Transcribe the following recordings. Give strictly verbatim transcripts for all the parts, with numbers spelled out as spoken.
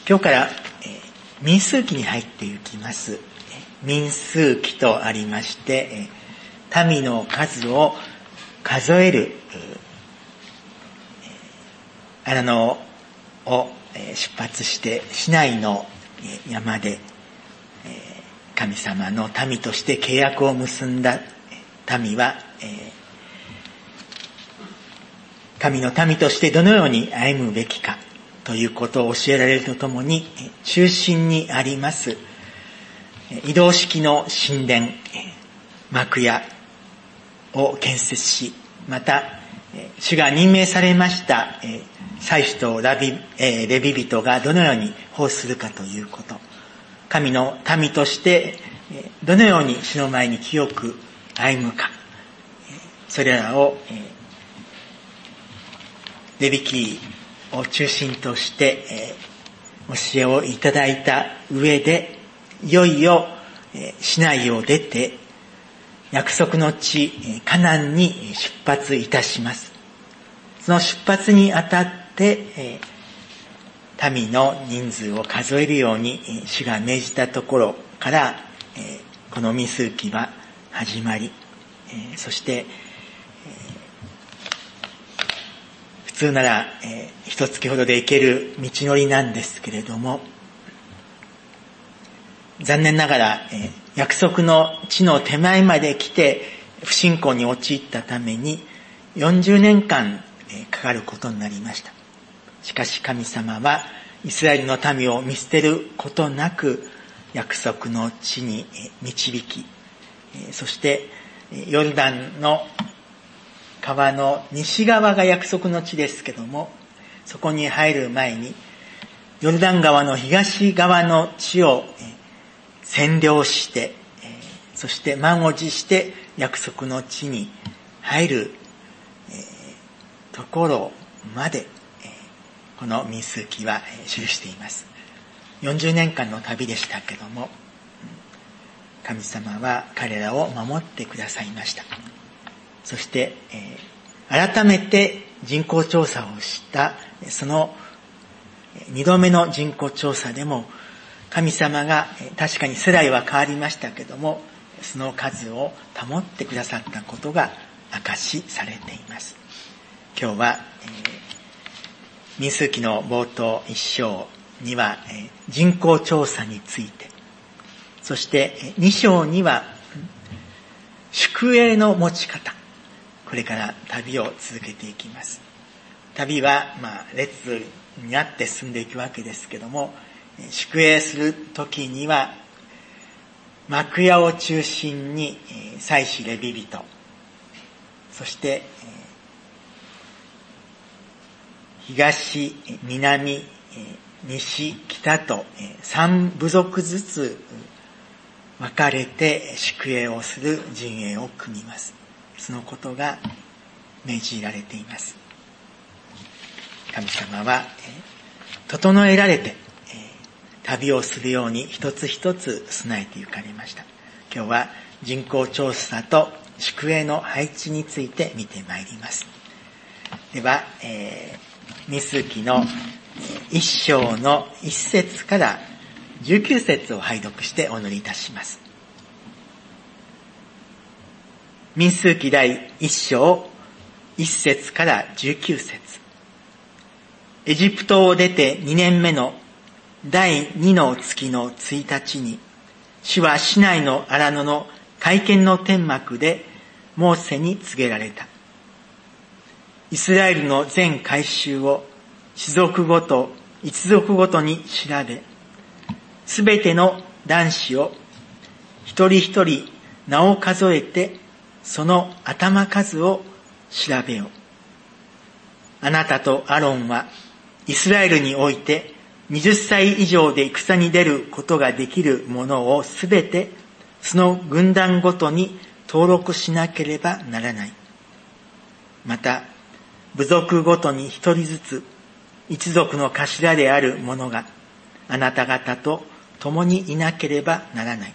今日から、えー、民数記に入っていきます。民数記とありまして、えー、民の数を数える、えー、荒野を出発して市内の山で、えー、神様の民として契約を結んだ民は、えー神の民としてどのように歩むべきかということを教えられるとともに、中心にあります移動式の神殿、幕屋を建設し、また主が任命されました祭司とラビレビ人がどのように奉仕するかということ、神の民としてどのように主の前に清く歩むか、それらをレビ記を中心として、えー、教えをいただいた上で、いよいよ、えー、市内を出て約束の地カナンに出発いたします。その出発にあたって、えー、民の人数を数えるように主が命じたところから、えー、この民数記は始まり、えー、そして普通なら、えー、一月ほどで行ける道のりなんですけれども、残念ながら、えー、約束の地の手前まで来て不信仰に陥ったためによんじゅうねんかん、えー、かかることになりました。しかし神様はイスラエルの民を見捨てることなく約束の地に導き、えー、そしてヨルダンの川の西側が約束の地ですけども、そこに入る前にヨルダン川の東側の地を占領して、そして満を持して約束の地に入るところまでこの民数記は記しています。よんじゅうねんかんの旅でしたけども、神様は彼らを守ってくださいました。そして、えー、改めて人口調査をしたその二度目の人口調査でも神様が確かに世代は変わりましたけども、その数を保ってくださったことが証しされています。今日は、えー、民数記の冒頭一章には、えー、人口調査について、そして二章には宿営の持ち方、これから旅を続けていきます。旅は、まあ、列にあって進んでいくわけですけども、宿営するときには、幕屋を中心に、祭司レビ人、そして、東、南、西、北と三部族ずつ分かれて宿営をする陣営を組みます。そのことが命じられています。神様は、えー、整えられて、えー、旅をするように一つ一つ備えて行かれました。今日は人口調査と宿営の配置について見てまいります。では、えー、民数記の一章の一節から十九節を拝読してお祈りいたします。民数記第一章一節から十九節。エジプトを出て二年目の第二の月の一日に、主はシナイの荒野の会見の天幕でモーセに告げられた。イスラエルの全改宗を氏族ごと一族ごとに調べ、すべての男子を一人一人名を数えて、その頭数を調べよう。あなたとアロンはイスラエルにおいてにじゅっさい以上で戦に出ることができるものをすべてその軍団ごとに登録しなければならない。また部族ごとに一人ずつ一族の頭である者があなた方と共にいなければならない。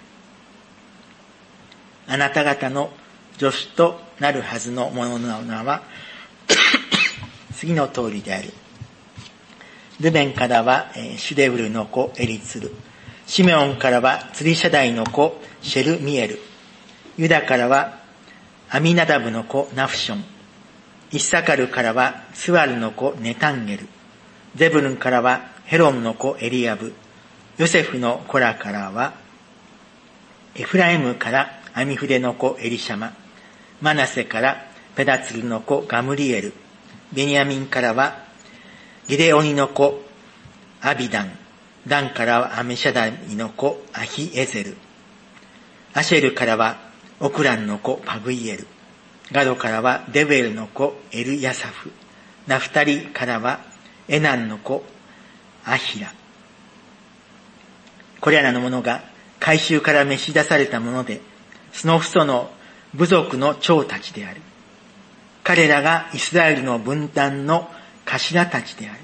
あなた方の助手となるはずの者の名は次の通りである。 ルベンからはシュデウルの子エリツル、シメオンからはツリシャダイの子シェルミエル、ユダからはアミナダブの子ナフション、イッサカルからはスワルの子ネタンゲル、ゼブルンからはヘロムの子エリアブ、ヨセフの子らからはエフライムからアミフデの子エリシャマ、マナセからペダツルの子ガムリエル、ベニヤミンからはギデオニの子アビダン、ダンからはアメシャダイの子アヒエゼル、アシェルからはオクランの子パグイエル、ガドからはデベルの子エルヤサフ、ナフタリからはエナンの子アヒラ。これらの者が改宗から召し出されたもので、その父祖の部族の長たちである。彼らがイスラエルの分断の頭たちである。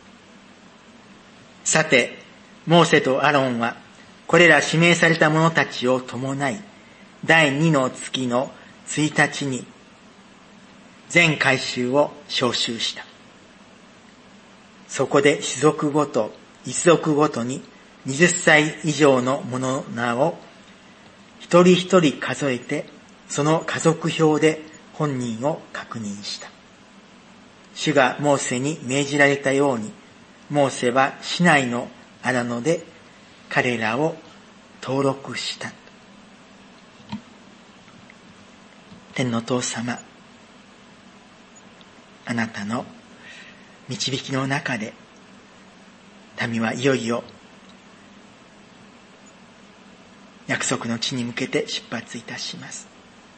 さて、モーセとアロンは、これら指名された者たちを伴い、第二の月の一日に、全改宗を召集した。そこで種族ごと、一族ごとにはたち以上の者の名を一人一人数えて、その家族表で本人を確認した。主がモーセに命じられたように、モーセは市内の荒野で彼らを登録した。天の父様、あなたの導きの中で、民はいよいよ約束の地に向けて出発いたします。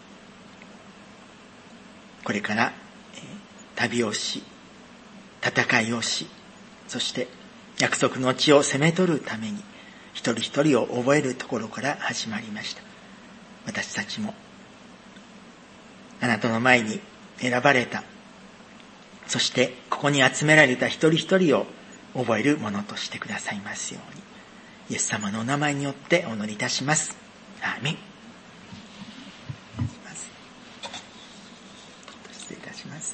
これから旅をし、戦いをし、そして約束の地を攻め取るために一人一人を覚えるところから始まりました。私たちもあなたの前に選ばれた、そしてここに集められた一人一人を覚えるものとしてくださいますように、イエス様のお名前によってお祈りいたします。アーメン。失礼いたします。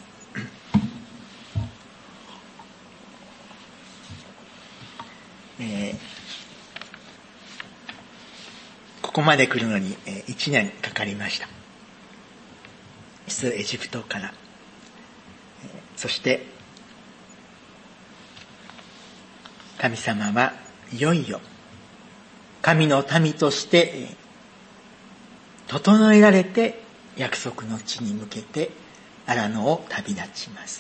えー、ここまで来るのにいちねんかかりました。出エジプトから、そして神様はいよいよ神の民として整えられて約束の地に向けて荒野を旅立ちます。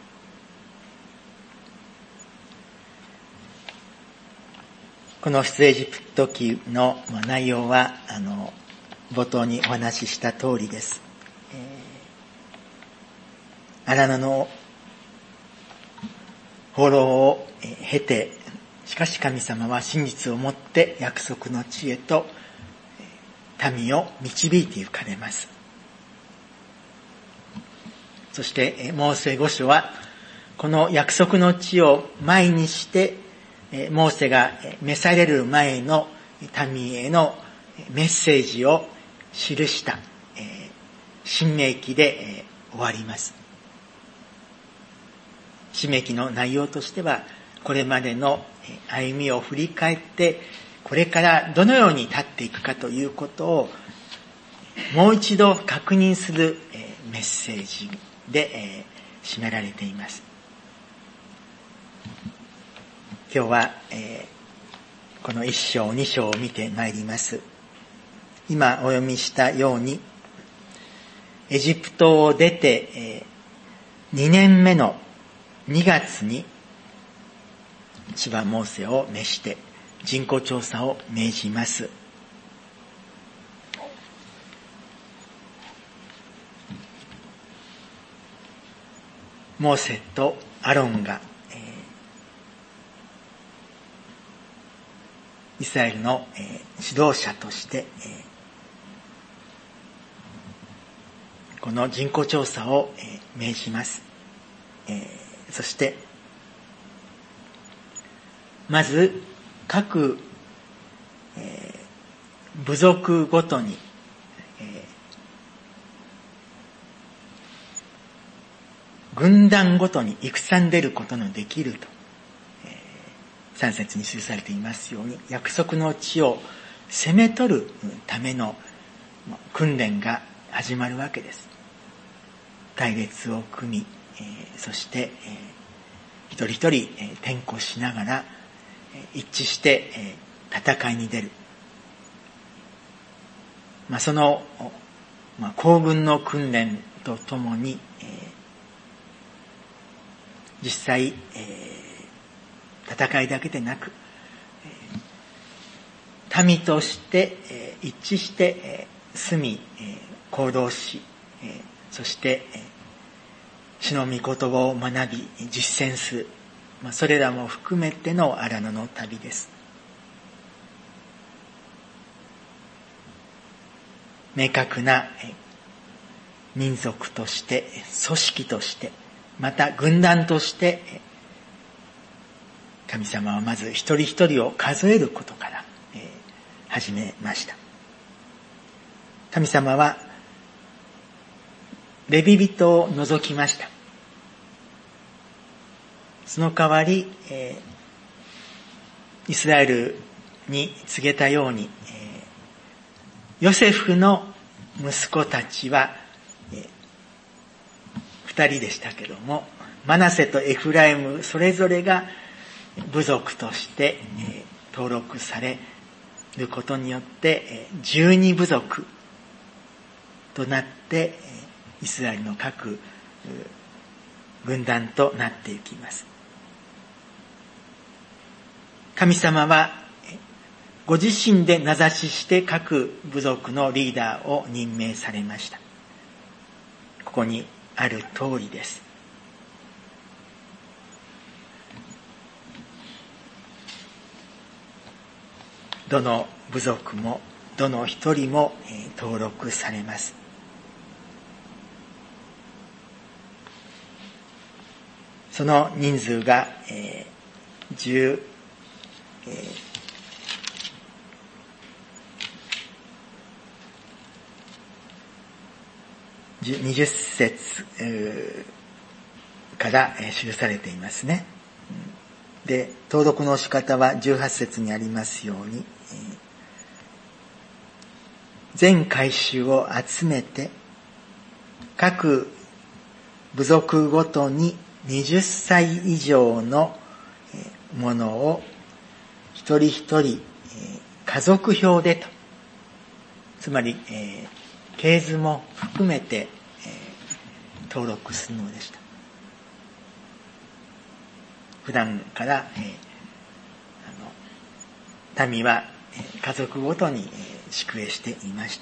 この出エジプト記の内容はあの冒頭にお話しした通りです。荒野の放浪を経て、しかし神様は真実をもって約束の地へと民を導いて行かれます。そしてモーセ五書はこの約束の地を前にして、モーセが召される前の民へのメッセージを記した申命記で終わります。申命記の内容としては、これまでの歩みを振り返って、これからどのように立っていくかということをもう一度確認するメッセージで締められています。今日はこの一章二章を見てまいります。今お読みしたように、エジプトを出てにねんめのにがつに主はモーセを召して人口調査を命じます。モーセとアロンが、えー、イスラエルの、えー、指導者として、えー、この人口調査を、えー、命じます。えーそして、まず、各、えー、部族ごとに、えー、軍団ごとに戦に出ることのできるとさん節に記されていますように、約束の地を攻め取るための訓練が始まるわけです。隊列を組み、えー、そして、えー、一人一人、えー、点呼しながら、えー、一致して、えー、戦いに出る。まあ、その、まあ、行軍の訓練とともに、えー、実際、えー、戦いだけでなく、えー、民として、えー、一致して、えー、住み、えー、行動し、えー、そして、えー、主の御言葉を学び実践する、まあ、それらも含めての荒野の旅です。明確な民族として、組織として、また軍団として神様はまず一人一人を数えることから始めました。神様はレビ人を除きました。その代わり、えー、イスラエルに告げたように、えー、ヨセフの息子たちは、えー、二人でしたけども、マナセとエフライムそれぞれが部族として、えー、登録されることによって、えー、十二部族となって、イスラエルの各軍団となっていきます。神様はご自身で名指しして各部族のリーダーを任命されました。ここにある通りです。どの部族もどの一人も登録されます。その人数が、えー、十、えー、にじゅっ節から記されていますね。で、登録の仕方はじゅうはち節にありますように、全会衆を集めて各部族ごとにはたち以上のものを一人一人家族表でと、つまり、えー、系図も含めて、えー、登録するのでした。普段から、えー、あの民は家族ごとに、えー、宿営していました。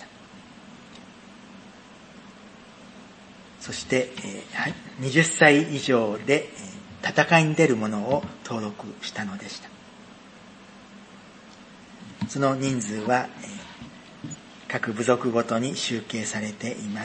そして、えーはい、はたち以上で、えー戦いに出るものを登録したのでした。その人数は各部族ごとに集計されています。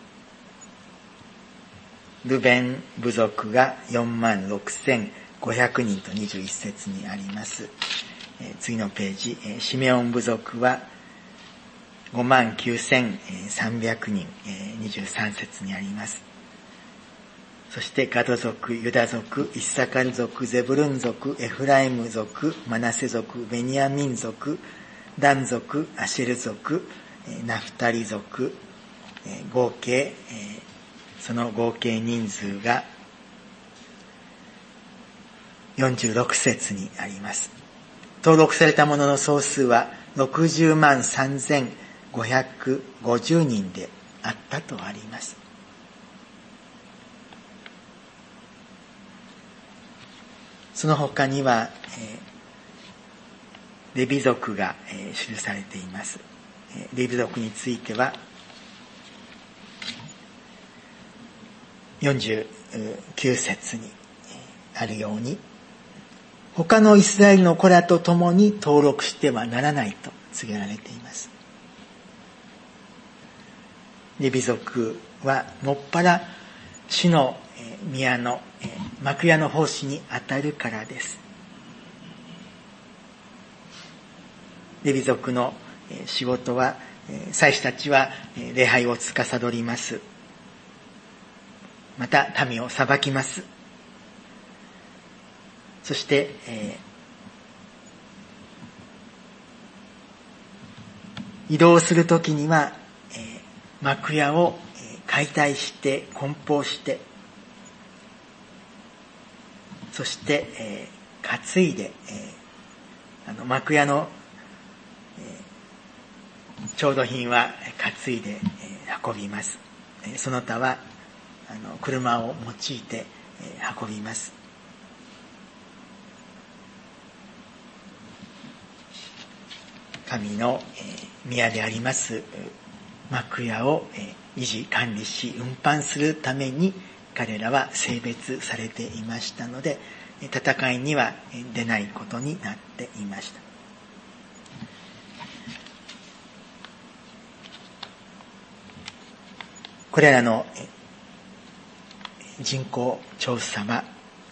ルベン部族がよんまんろくせんごひゃくにんとにじゅういち節にあります。次のページ、シメオン部族はごまんきゅうせんさんびゃくにん、にじゅうさん節にあります。そしてガド族、ユダ族、イッサカル族、ゼブルン族、エフライム族、マナセ族、ベニヤミン族、ダン族、アシェル族、ナフタリ族、合計、その合計人数がよんじゅうろく節にあります。登録された者の総数はろくじゅうまんさんぜんごひゃくごじゅうにんであったとあります。その他には、えー、レビ族が、えー、記されています。えー、レビ族についてはよんじゅうきゅう節にあるように、他のイスラエルの子らと共に登録してはならないと告げられています。レビ族はもっぱら主の宮の幕屋の奉仕にあたるからです。レビ族の仕事は、祭司たちは礼拝を司ります。また民を裁きます。そして、 移動するときには、えー、幕屋を解体して梱包して、そして、えー、担いで、えー、あの幕屋の、えー、調度品は担いで、えー、運びます。その他はあの車を用いて、えー、運びます。神の、えー、宮であります幕屋を、えー、維持管理し運搬するために彼らは性別されていましたので、戦いには出ないことになっていました。これらの人口調査は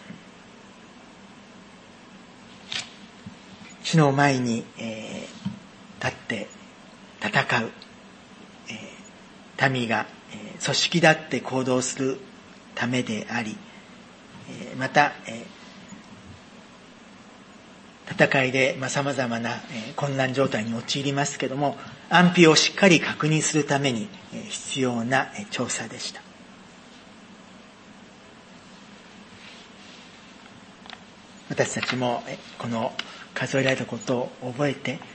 主の前に、えー、立って戦う、えー、民が、えー、組織立って行動するためであり、えー、また、えー、戦いでさまざまな、えー、混乱状態に陥りますけども、安否をしっかり確認するために、えー、必要な、えー、調査でした。私たちも、えー、この数えられたことを覚えて、えー、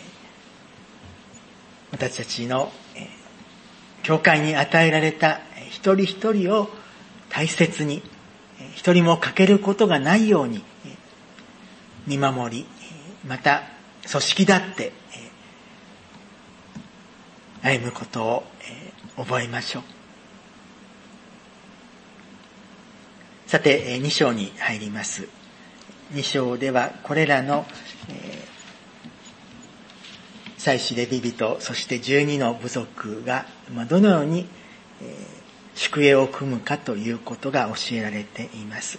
私たちの、えー、教会に与えられた一人一人を大切に、一人も欠けることがないように見守り、また組織だって歩むことを覚えましょう。さて、に章に入ります。に章ではこれらの祭司レビ人、そしてじゅうにの部族がどのように宿営を組むかということが教えられています。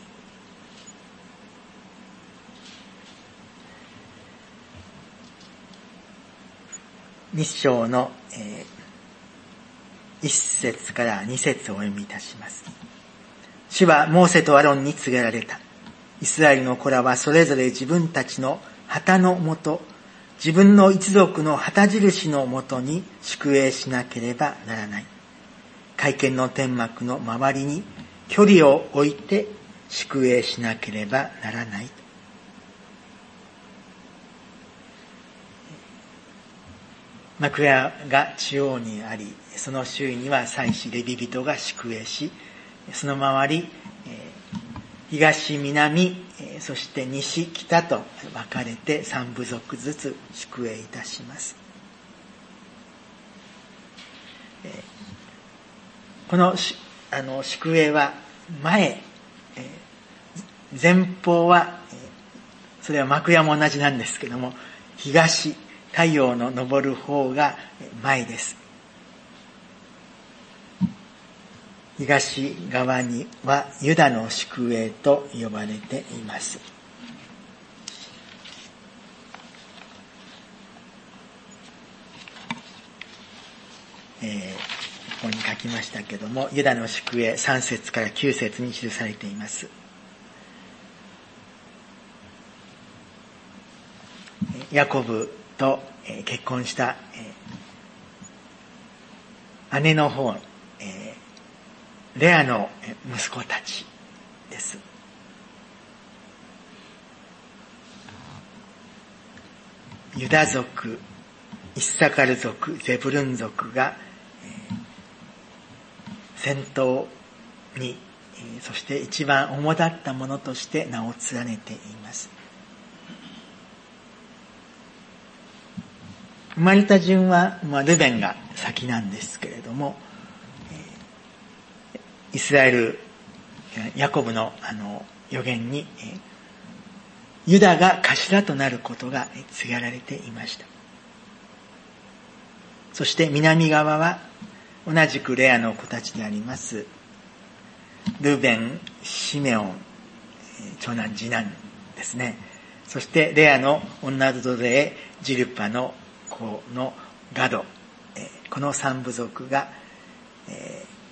に章のいっ節からに節をお読みいたします。主はモーセとアロンに告げられた。イスラエルの子らはそれぞれ自分たちの旗のもと、自分の一族の旗印のもとに宿営しなければならない。会見の天幕の周りに距離を置いて宿営しなければならない。幕屋が中央にあり、その周囲には祭司レビ人が宿営し、その周り、東、南、そして西、北と分かれて三部族ずつ宿営いたします。この、あの宿営は前、前方は、それは幕屋も同じなんですけども、東、太陽の昇る方が前です。東側にはユダの宿営と呼ばれています。えー、ここに書きましたけども、ユダの宿営さん節からきゅう節に記されています。ヤコブと結婚した姉の方、レアの息子たちです。ユダ族、イッサカル族、ゼブルン族が先頭に、そして一番主だったものとして名を連ねています。生まれた順は、まあ、ルベンが先なんですけれども、イスラエル、ヤコブのあの予言に、ユダが頭となることが告げられていました。そして南側は同じくレアの子たちでありますルベン、シメオン、長男次男ですね。そしてレアの女奴隷ジルパの子のガド、この三部族が、えー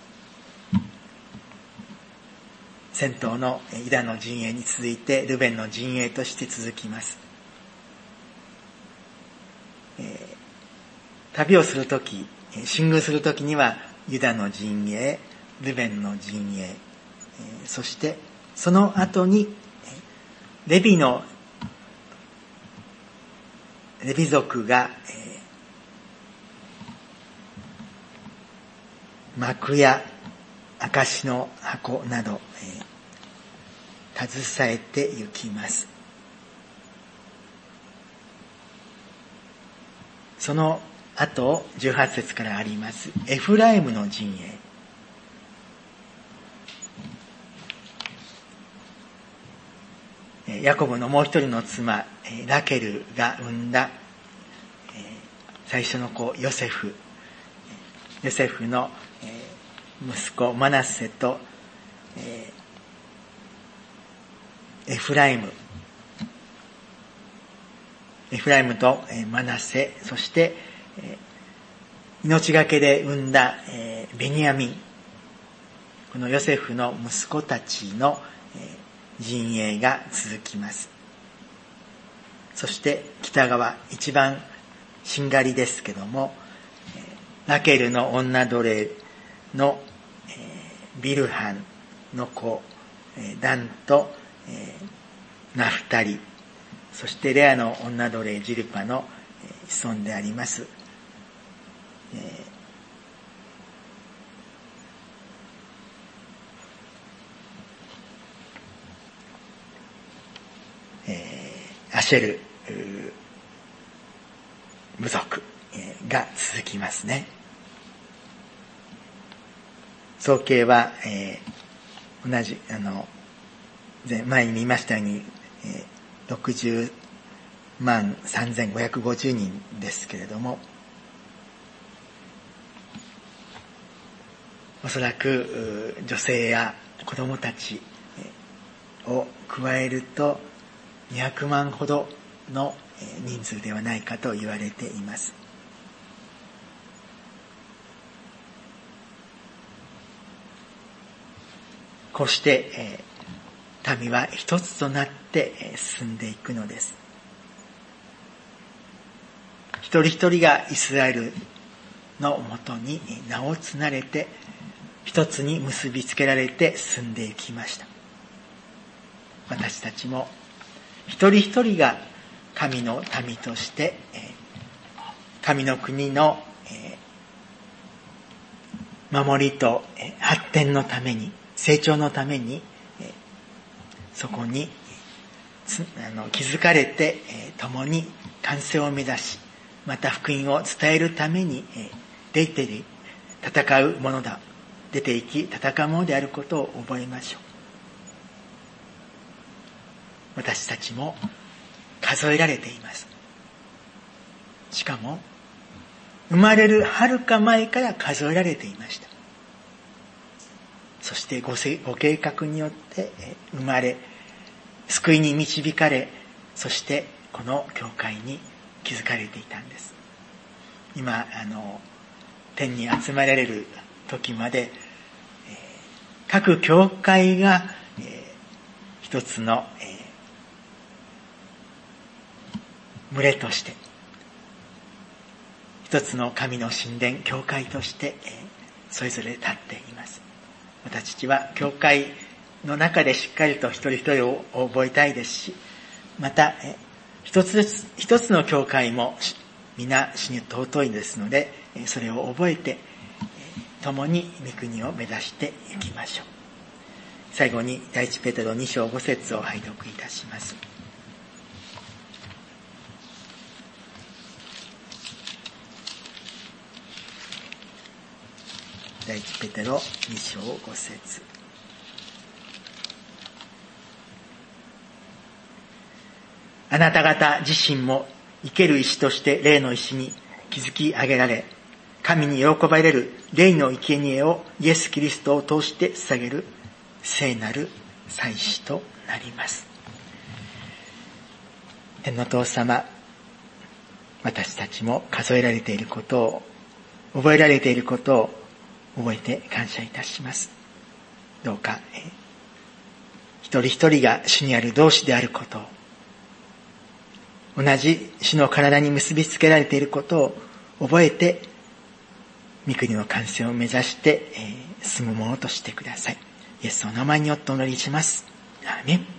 先頭のユダの陣営に続いてルベンの陣営として続きます。え旅をするとき、進軍するときにはユダの陣営、ルベンの陣営、そしてその後にレビのレビ族が幕や証の箱など携えて行きます。その後じゅうはち節からありますエフライムの陣営、ヤコブのもう一人の妻ラケルが産んだ最初の子ヨセフ、ヨセフの息子マナセとエフライム、エフライムとマナセ、そして命がけで産んだベニヤミン、このヨセフの息子たちの陣営が続きます。そして北側、一番しんがりですけども、ラケルの女奴隷のビルハンの子ダンとナフタリ、そしてレアの女奴隷ジルパの子孫であります。アシェル部族が続きますね。総計は、えー、同じあの前に見ましたように、えー、ろくじゅうまんさんぜんごひゃくごじゅうにんですけれども、おそらく女性や子供たちを加えるとにひゃくまんほどの人数ではないかと言われています。こうして、えー、民は一つとなって、えー、進んでいくのです。一人一人がイスラエルのもとに名を連ねて一つに結びつけられて進んでいきました。私たちも一人一人が神の民として、えー、神の国の、えー、守りと、えー、発展のために、成長のために、えー、そこにつあの気づかれて、えー、共に完成を目指し、また福音を伝えるために、えー、出てい戦うものだ、出て行き戦うものであることを覚えましょう。私たちも数えられています。しかも生まれるはるか前から数えられていました。そしてご計画によって生まれ、救いに導かれ、そしてこの教会に築かれていたんです。今あの天に集められる時まで、えー、各教会が、えー、一つの、えー、群れとして、一つの神の神殿、教会として、えー、それぞれ立っています。私たちは教会の中でしっかりと一人一人を覚えたいですし、また、えー、一つずつ、一つの教会も皆死に尊いですので、それを覚えて共に御国を目指していきましょう。最後に第一ペテロに章ご節を拝読いたします。第一ペテロに章ご節。あなた方自身も生ける石として霊の石に築き上げられ、神に喜ばれる霊の生贄をイエス・キリストを通して捧げる聖なる祭司となります。天の父様、私たちも数えられていることを、覚えられていることを覚えて感謝いたします。どうか、えー、一人一人が主にある同志であることを、同じ主の体に結びつけられていることを覚えて、御国の完成を目指して、えー、進むものとしてください。イエスの名前によってお祈りします。アーメン。